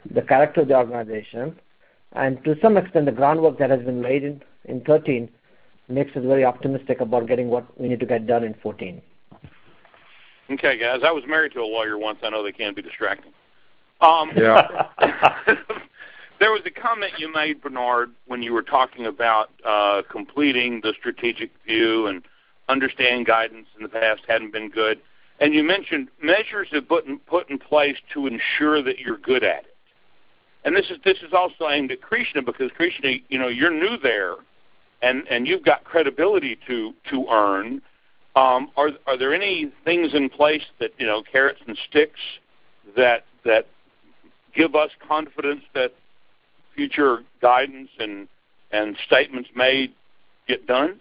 the character of the organization, and to some extent the groundwork that has been laid in, in thirteen makes us very optimistic about getting what we need to get done in fourteen. Okay, guys, I was married to a lawyer once. I know they can be distracting. Um, Yeah. There was a comment you made, Bernard, when you were talking about uh, completing the strategic view and understanding guidance in the past hadn't been good. And you mentioned measures have put in, put in place to ensure that you're good at it. And this is this is also aimed at Krishna because Krishna, you know, you're new there, and, and you've got credibility to to earn. Um, are are there any things in place that, you know, carrots and sticks that that give us confidence that future guidance and and statements made get done?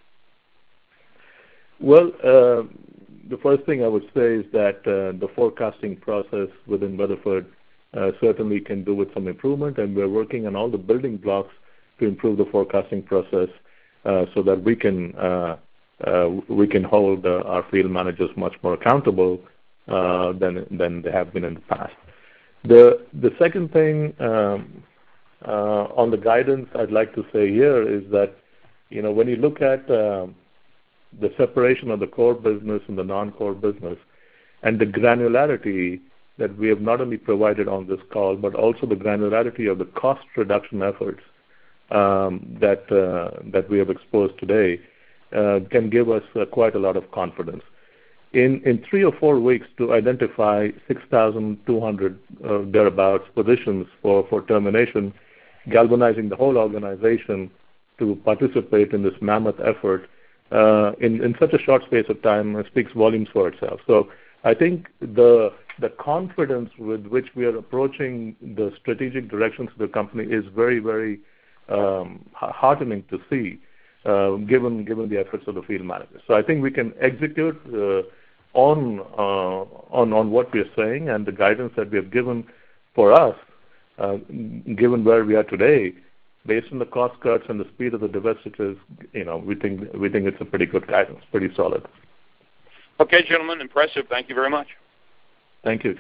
Well, uh, the first thing I would say is that uh, the forecasting process within Weatherford uh, certainly can do with some improvement, and we're working on all the building blocks to improve the forecasting process uh, so that we can uh, uh, we can hold uh, our field managers much more accountable uh, than than they have been in the past. The the second thing um, uh, on the guidance I'd like to say here is that, you know, when you look at um, the separation of the core business and the non-core business, and the granularity that we have not only provided on this call, but also the granularity of the cost reduction efforts um, that uh, that we have exposed today, uh, can give us uh, quite a lot of confidence. In in three or four weeks to identify six thousand two hundred uh, thereabouts positions for, for termination, galvanizing the whole organization to participate in this mammoth effort uh, in, in such a short space of time uh, speaks volumes for itself. So I think the the confidence with which we are approaching the strategic directions of the company is very, very um, heartening to see, uh, given given the efforts of the field managers. So I think we can execute uh, on uh, on on what we are saying and the guidance that we have given for us, uh, given where we are today, based on the cost cuts and the speed of the divestitures. You know, we think we think it's a pretty good guidance, pretty solid. Okay, gentlemen, impressive. Thank you very much. Thank you.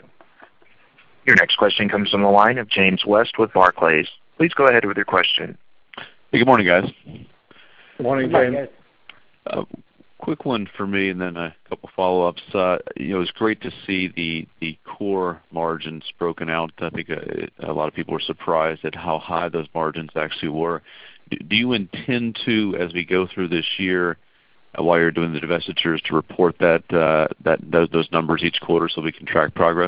Your next question comes from the line of James West with Barclays. Please go ahead with your question. Hey, good morning, guys. Good morning, James. Uh, quick one for me, and then a couple follow-ups. Uh, you know, it's great to see the the core margins broken out. I think a, a lot of people were surprised at how high those margins actually were. Do, do you intend to, as we go through this year, uh, while you're doing the divestitures, to report that uh, that those, those numbers each quarter so we can track progress?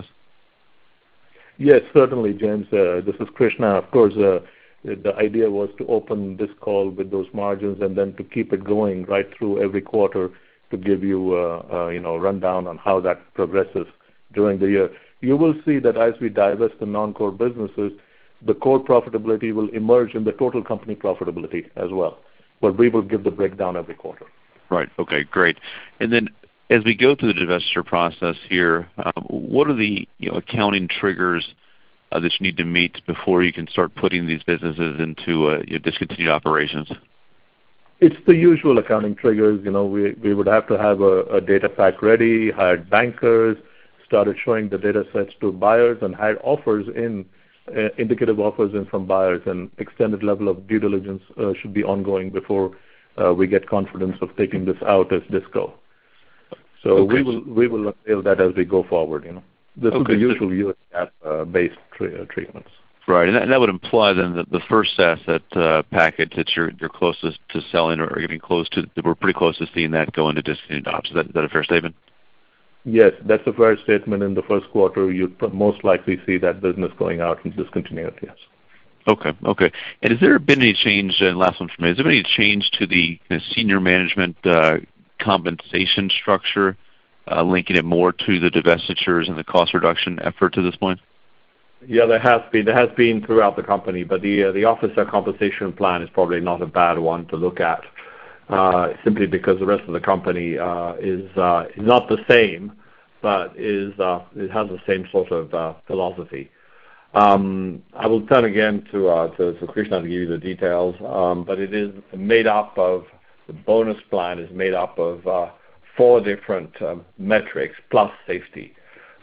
Yes, certainly, James. Uh, this is Krishna. Of course, uh, the idea was to open this call with those margins and then to keep it going right through every quarter to give you, uh, uh, you know, rundown on how that progresses during the year. You will see that as we divest the non-core businesses, the core profitability will emerge in the total company profitability as well. But we will give the breakdown every quarter. Right. Okay, great. And then as we go through the divestiture process here, um, what are the you know, accounting triggers uh, that you need to meet before you can start putting these businesses into uh, you know, discontinued operations? It's the usual accounting triggers. You know, we, we would have to have a, a data pack ready, hired bankers, started showing the data sets to buyers, and had offers in, uh, indicative offers in from buyers, and extended level of due diligence uh, should be ongoing before uh, we get confidence of taking this out as disco. So okay. we will we will unveil that as we go forward. You know, this okay. is the usual U S GAAP uh, based tra- uh, treatments. Right, and that, and that would imply then that the first asset uh, package that you're you're closest to selling or getting close to, we're pretty close to seeing that go into discontinued ops. Is that, is that a fair statement? Yes, that's a fair statement. In the first quarter, you'd most likely see that business going out and discontinued. Yes. Okay, okay. And has there been any change? And last one for me, has there been any change to the you know, senior management Uh, compensation structure, uh, linking it more to the divestitures and the cost reduction effort to this point? Yeah, there has been. There has been throughout the company, but the uh, the officer compensation plan is probably not a bad one to look at, uh, simply because the rest of the company uh, is uh, is not the same, but is uh, it has the same sort of uh, philosophy. Um, I will turn again to, uh, to to Krishna to give you the details, um, but it is made up of. The bonus plan is made up of uh, four different um, metrics plus safety.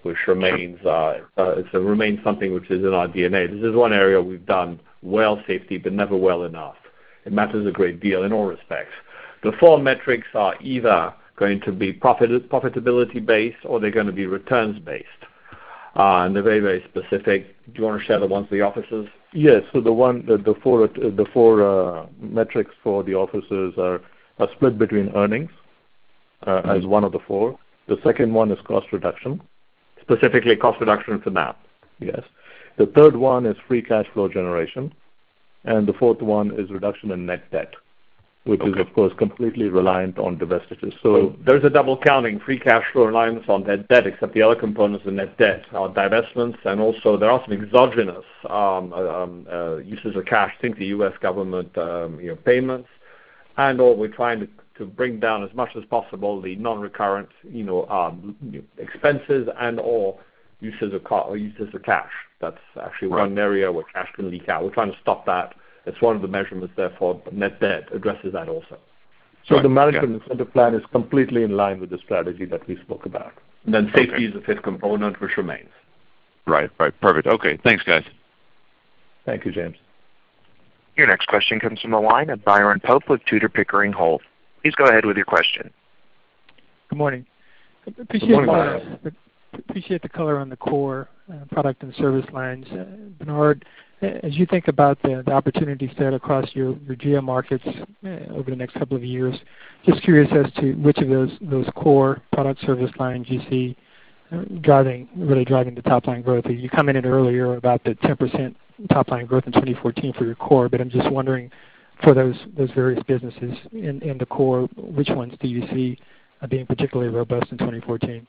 which remains uh, uh, it remains something which is in our D N A. This is one area we've done well, safety, but never well enough. It matters a great deal in all respects. The four metrics are either going to be profit, profitability-based or they're going to be returns-based. Uh, and they're very, very specific. Do you want to share the ones for the officers? Yes. So the one, the, the four, the four uh, metrics for the officers are, are split between earnings uh, mm-hmm. as one of the four. The second one is cost reduction. Specifically, cost reduction for now. Yes. The third one is free cash flow generation, and the fourth one is reduction in net debt, which okay. is, of course, completely reliant on divestitures. So, so there's a double counting, free cash flow reliance on net debt, except the other components of net debt are divestments, and also there are some exogenous um, um, uh, uses of cash, think the U S government um, you know, payments, and or we're trying to, to bring down as much as possible the non-recurrent you know, um, expenses and or uses of, ca- uses of cash. That's actually right. one area where cash can leak out. We're trying to stop that. It's one of the measurements, therefore, net debt addresses that also. So right. the management yeah. incentive plan is completely in line with the strategy that we spoke about. And then safety okay. is the fifth component, which remains. Right, right. Perfect. Okay. Thanks, guys. Thank you, James. Your next question comes from the line of Byron Pope with Tudor, Pickering, Holt. Please go ahead with your question. Good morning. Appreciate, Good morning, the, appreciate the color on the core uh, product and service lines. Uh, Bernard, as you think about the, the opportunity set across your, your geo markets uh, over the next couple of years, just curious as to which of those those core product service lines you see uh, driving, really driving the top line growth. You commented earlier about the ten percent top line growth in twenty fourteen for your core, but I'm just wondering for those those various businesses in, in the core, which ones do you see uh, being particularly robust in twenty fourteen?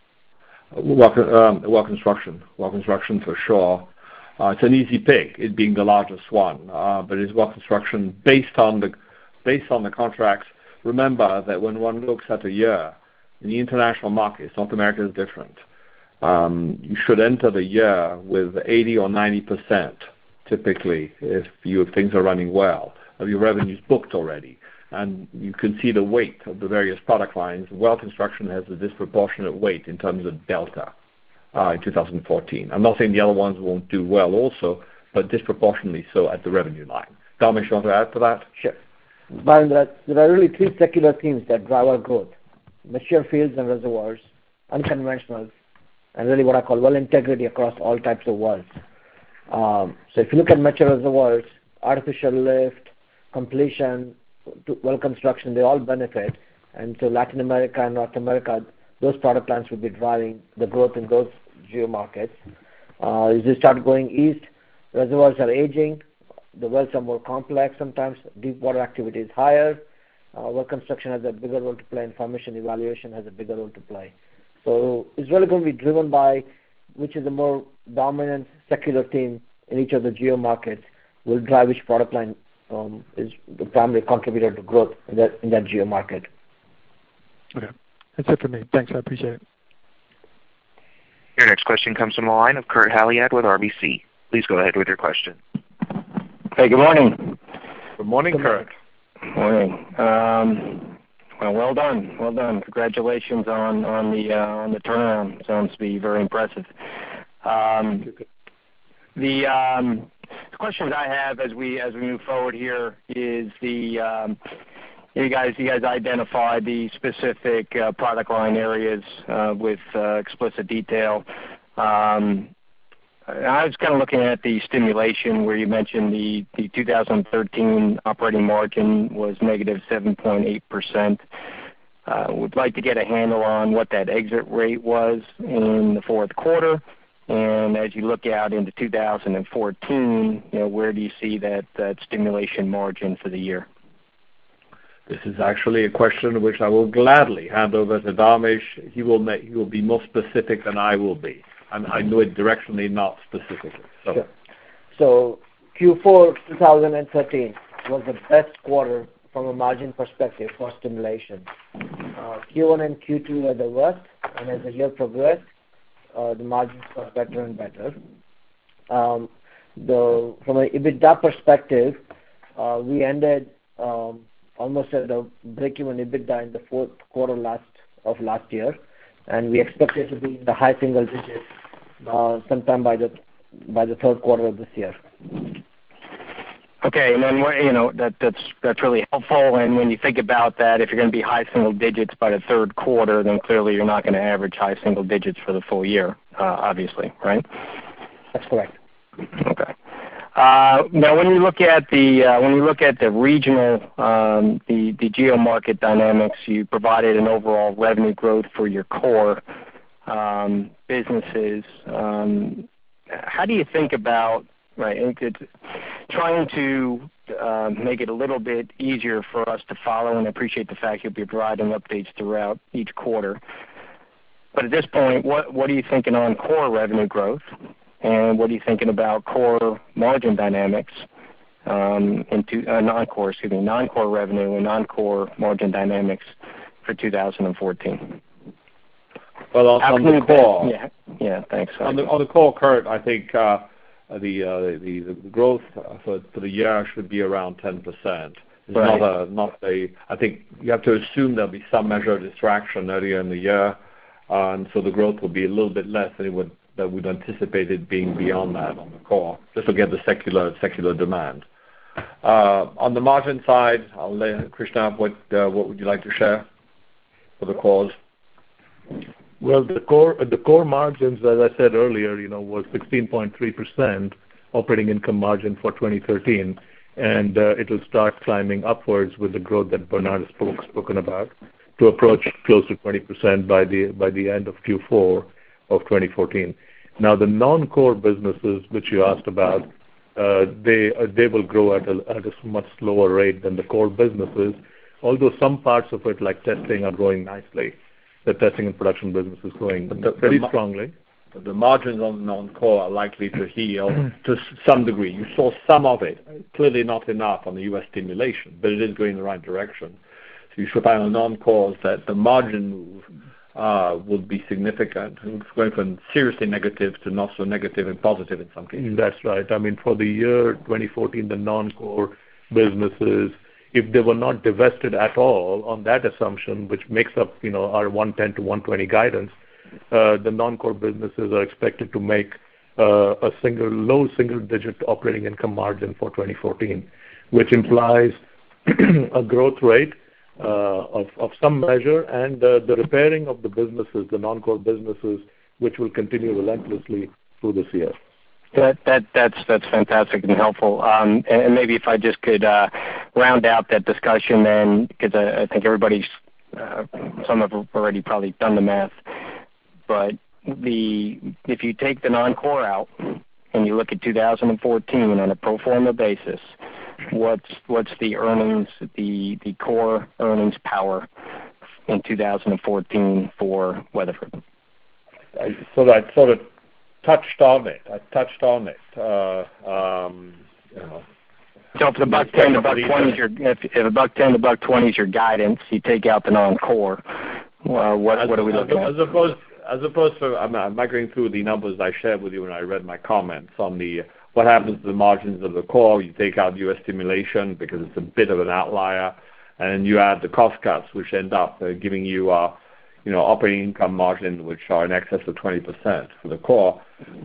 Well, um, well construction, well construction for sure. Uh, it's an easy pick, it being the largest one, uh, but it's well construction based on the based on the contracts. Remember that when one looks at a year in the international markets, North America is different. Um, you should enter the year with eighty or ninety percent, typically, if you things are running well, of your revenues booked already. And you can see the weight of the various product lines. Well construction has a disproportionate weight in terms of delta. Uh, in two thousand fourteen. I'm not saying the other ones won't do well also, but disproportionately so at the revenue line. Dharmesh, you want to add to that? Sure. Byron, there are, there are really three secular themes that drive our growth: mature fields and reservoirs, unconventionals, and really what I call well integrity across all types of wells. Um, so if you look at mature reservoirs, artificial lift, completion, well construction, they all benefit. And so Latin America and North America, those product lines will be driving the growth in those geo markets. Uh, as you start going east, reservoirs are aging, the wells are more complex sometimes, deep water activity is higher, uh, well construction has a bigger role to play, and formation evaluation has a bigger role to play. So it's really going to be driven by which is the more dominant secular theme in each of the geo markets will drive which product line um, is the primary contributor to growth in that, in that geo market. Okay. That's it for me. Thanks. I appreciate it. Your next question comes from the line of Kurt Hallead with R B C. Please go ahead with your question. Hey, good morning. Good morning, Kurt. Good morning. Um, well, well done. Well done. Congratulations on, on the uh, on the turnaround. Sounds to be very impressive. Um, the, um, the questions I have as we as we move forward here is the um, You guys, you guys identified the specific uh, product line areas uh, with uh, explicit detail. Um, I was kind of looking at the stimulation where you mentioned the, the two thousand thirteen operating margin was negative seven point eight percent. Uh, would like to get a handle on what that exit rate was in the fourth quarter. And as you look out into two thousand fourteen, you know, where do you see that, that stimulation margin for the year? This is actually a question which I will gladly hand over to Dharmesh. He will make, he will be more specific than I will be. And I know it directionally, not specifically. So, sure. So Q four twenty thirteen was the best quarter from a margin perspective for stimulation. Uh, Q one and Q two were the worst, and as the year progressed, uh, the margins got better and better. Um, the, from an EBITDA perspective, uh, we ended um, almost at a break-even EBITDA in the fourth quarter last of last year. and we expect it to be in the high single digits uh, sometime by the by the third quarter of this year. Okay, and then you know that that's that's really helpful. And when you think about that, if you're going to be high single digits by the third quarter, then clearly you're not going to average high single digits for the full year, uh, obviously, right? That's correct. Okay. Uh, now, when you look at the uh, when you look at the regional um, the the geo market dynamics, you provided an overall revenue growth for your core um, businesses. Um, how do you think about right? It's trying to uh, make it a little bit easier for us to follow, and I appreciate the fact you'll be providing updates throughout each quarter. But at this point, what what are you thinking on core revenue growth? And what are you thinking about core margin dynamics um, into uh, non-core, excuse me, non-core revenue and non-core margin dynamics for two thousand fourteen? Well, on, on the core, yeah, yeah, thanks. On the on the core, Kurt, I think uh, the, uh, the the growth for for the year should be around ten percent. It's right. not a not a. I think you have to assume there'll be some measure of distraction earlier in the year, uh, and so the growth will be a little bit less than it would. That we'd anticipated being beyond that on the core, just to get the secular secular demand. Uh, on the margin side, I'll let Krishna, what uh, what would you like to share for the cores? Well, the core the core margins, as I said earlier, you know, was sixteen point three percent operating income margin for twenty thirteen, and uh, it will start climbing upwards with the growth that Bernard has spoke, spoken about to approach close to twenty percent by the by the end of Q four of twenty fourteen. Now, the non-core businesses, which you asked about, uh, they uh, they will grow at a, at a much slower rate than the core businesses, although some parts of it, like testing, are growing nicely. The testing and production business is growing the, pretty the, strongly. The margins on non-core are likely to heal to some degree. You saw some of it, clearly not enough on the U S stimulation, but it is going in the right direction. So you should find on non-cores that the margin move Uh, would be significant. It's going from seriously negative to not so negative and positive in some cases. That's right. I mean, for the year twenty fourteen, the non-core businesses, if they were not divested at all on that assumption, which makes up, you know, our one ten to one twenty guidance, uh, the non-core businesses are expected to make uh, a single, low single-digit operating income margin for twenty fourteen, which implies a growth rate Uh, of, of some measure, and uh, the repairing of the businesses, the non-core businesses, which will continue relentlessly through this year. That that that's that's fantastic and helpful. Um, and, and maybe if I just could uh, round out that discussion, then, because I, I think everybody's, uh, some have already probably done the math, but the if you take the non-core out and you look at two thousand fourteen on a pro forma basis. What's what's the earnings, the the core earnings power in two thousand fourteen for Weatherford? I sort of, I sort of touched on it. I touched on it. Uh, um, you know. So if the buck ten, the buck twenty is your if, if a buck ten, the buck twenty is your guidance, you take out the non-core. Well, what as, what are we looking as, at? As opposed as opposed to, I'm, I'm not going through the numbers I shared with you when I read my comments on the. What happens to the margins of the core? You take out U S stimulation because it's a bit of an outlier, and you add the cost cuts, which end up uh, giving you, uh, you know, operating income margin, which are in excess of twenty percent for the core.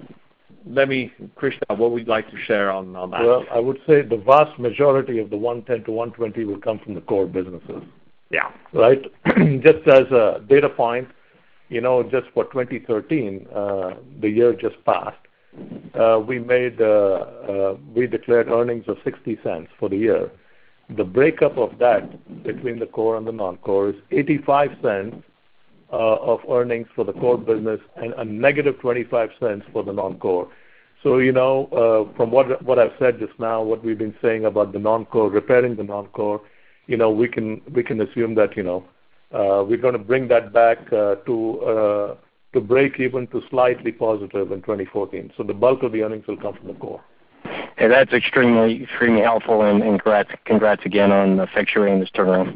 Let me, Krishna, what would you like to share on, on that? Well, I would say the vast majority of the one ten to one twenty will come from the core businesses. Yeah. Right? Just as a data point, you know, just for twenty thirteen, uh, the year just passed, Uh, we made uh, uh, we declared earnings of sixty cents for the year. The breakup of that between the core and the non-core is eighty-five cents uh, of earnings for the core business and a negative twenty-five cents for the non-core. So, you know, uh, from what what I've said just now, what we've been saying about the non-core, repairing the non-core, you know, we can we can assume that, you know, uh, we're going to bring that back uh, to. Uh, to break even to slightly positive in twenty fourteen. So the bulk of the earnings will come from the core. Yeah, that's extremely, extremely helpful, and, and congrats, congrats again on effectuating this turnaround.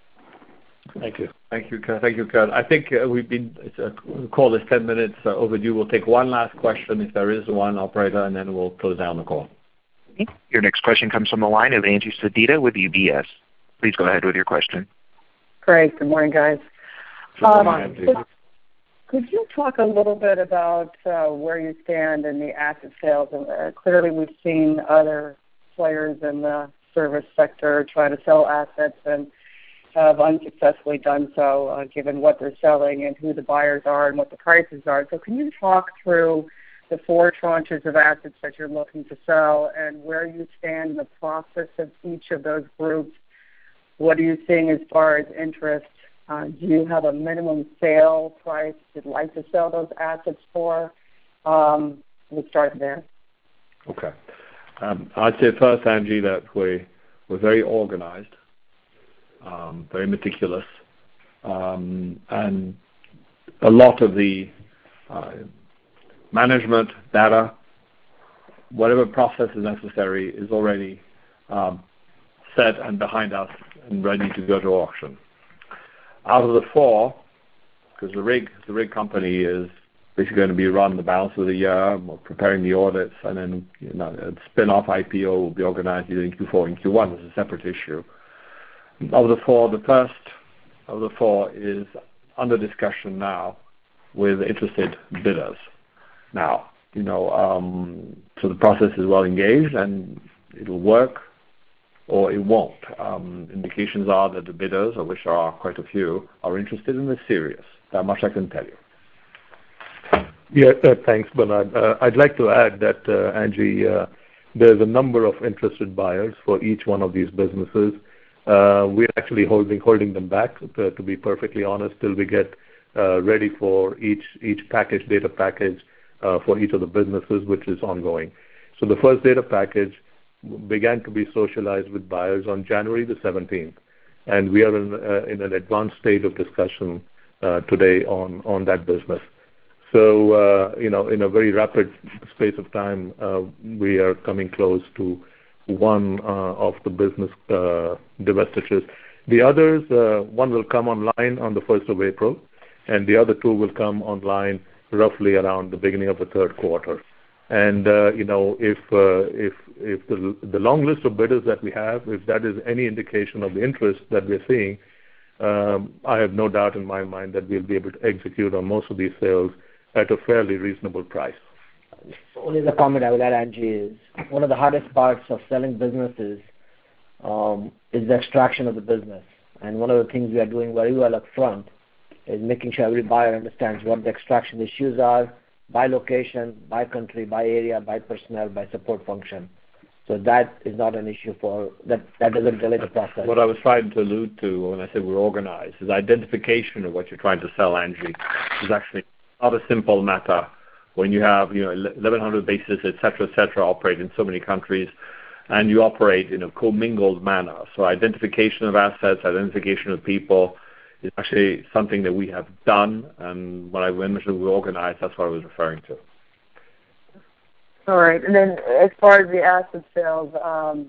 Thank you. Thank you, Kurt. Thank you, Kurt. I think uh, we've been, it's a call is ten minutes uh, overdue. We'll take one last question, if there is one, operator, and then we'll close down the call. Your next question comes from the line of Angie Sedita with U B S. Please go ahead with your question. Great. Good morning, guys. Good um, morning, just, Could you talk a little bit about uh, where you stand in the asset sales? Uh, clearly, we've seen other players in the service sector try to sell assets and have unsuccessfully done so, uh, given what they're selling and who the buyers are and what the prices are. So can you talk through the four tranches of assets that you're looking to sell and where you stand in the process of each of those groups? What are you seeing as far as interest? Uh, do you have a minimum sale price you'd like to sell those assets for? Um, we'll start there. Okay. Um, I'd say first, Angie, that we, we're very organized, um, very meticulous, um, and a lot of the uh, management, data, whatever process is necessary is already um, set and behind us and ready to go to auction. Out of the four, because the rig, the rig company is basically going to be run the balance of the year, preparing the audits, and then you know, a spin-off I P O will be organized either in Q four or in Q one. It's a separate issue. Of the four, the first of the four is under discussion now with interested bidders. Now, you know, um, so the process is well engaged and it'll work or it won't. Um, indications are that the bidders, of which there are quite a few, are interested and they're serious. That much I can tell you. Yeah, uh, thanks, Bernard. Uh, I'd like to add that, uh, Angie, uh, there's a number of interested buyers for each one of these businesses. Uh, we're actually holding holding them back, to, to be perfectly honest, till we get uh, ready for each each package, data package uh, for each of the businesses, which is ongoing. So the first data package began to be socialized with buyers on January the seventeenth, and we are in, uh, in an advanced state of discussion uh, today on, on that business. So, uh, you know, in a very rapid space of time, uh, we are coming close to one uh, of the business uh, divestitures. The others, uh, one will come online on the first of April, and the other two will come online roughly around the beginning of the third quarter. And, uh, you know, if uh, if if the, the long list of bidders that we have, if that is any indication of the interest that we're seeing, um, I have no doubt in my mind that we'll be able to execute on most of these sales at a fairly reasonable price. Only the comment I would add, Angie, is one of the hardest parts of selling businesses um, is the extraction of the business. And one of the things we are doing very well up front is making sure every buyer understands what the extraction issues are, by location, by country, by area, by personnel, by support function. So that is not an issue for, that, that doesn't delay the process. What I was trying to allude to when I said we're organized is identification of what you're trying to sell, Angie, is actually not a simple matter when you have, you know, eleven hundred bases, et cetera, et cetera, operate in so many countries, and you operate in a commingled manner. So identification of assets, identification of people is actually something that we have done, and when I mentioned we're organized, that's what I was referring to. All right, and then as far as the asset sales, um,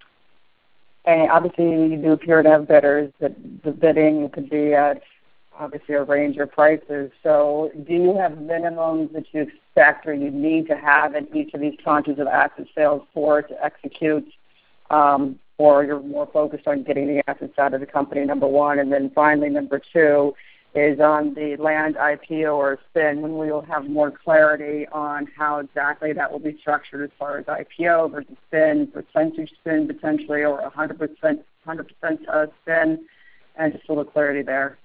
and obviously you do appear to have bidders, that the bidding could be at obviously a range of prices. So do you have minimums that you expect or you need to have in each of these tranches of asset sales for to execute, um, or you're more focused on getting the assets out of the company, number one? And then finally, number two is on the land I P O or spin, when we will have more clarity on how exactly that will be structured as far as I P O versus spin, percentage spin potentially, or one hundred percent, one hundred percent uh, spin, and just a little clarity there.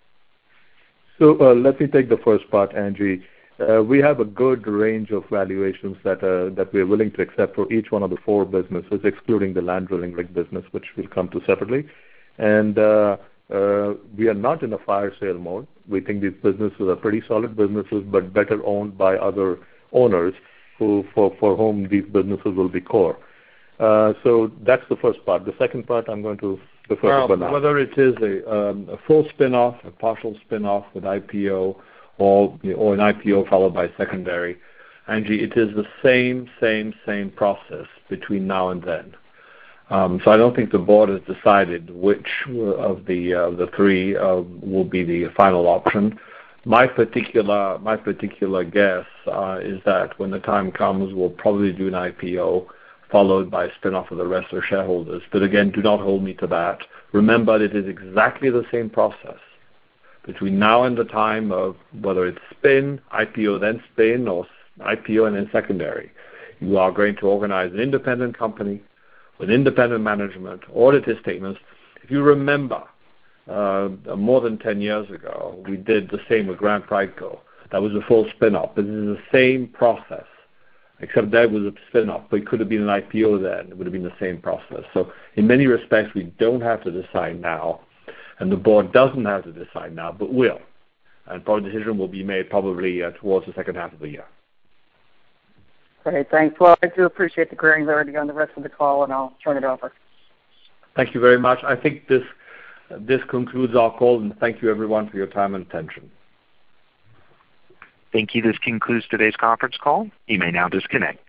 So uh, let me take the first part, Angie. Uh, we have a good range of valuations that uh, that we're willing to accept for each one of the four businesses, excluding the land drilling rig business, which we'll come to separately. And uh, uh, we are not in a fire sale mode. We think these businesses are pretty solid businesses, but better owned by other owners who, for, for whom these businesses will be core. Uh, so that's the first part. The second part I'm going to defer well, to Bernard. Whether it is a, um, a full spin-off, a partial spin-off with I P O, or, or an I P O followed by secondary, Angie, it is the same, same, same process between now and then. Um, so I don't think the board has decided which of the uh, the three uh, will be the final option. My particular my particular guess uh, is that when the time comes, we'll probably do an I P O followed by a spin-off of the rest of the shareholders. But again, do not hold me to that. Remember, it is exactly the same process between now and the time of whether it's spin, I P O then spin, or I P O and then secondary. You are going to organize an independent company with independent management, audit its statements. If you remember, uh, more than ten years ago, we did the same with Grant Prideco. That was a full spin-off. This is the same process, except that was a spin-off. But it could have been an I P O then. It would have been the same process. So in many respects, we don't have to decide now, and the board doesn't have to decide now, but will. And probably the decision will be made probably uh, towards the second half of the year. Great, thanks. Well, I do appreciate the granularity on the rest of the call, and I'll turn it over. Thank you very much. I think this uh, this concludes our call, and thank you everyone for your time and attention. Thank you. This concludes today's conference call. You may now disconnect.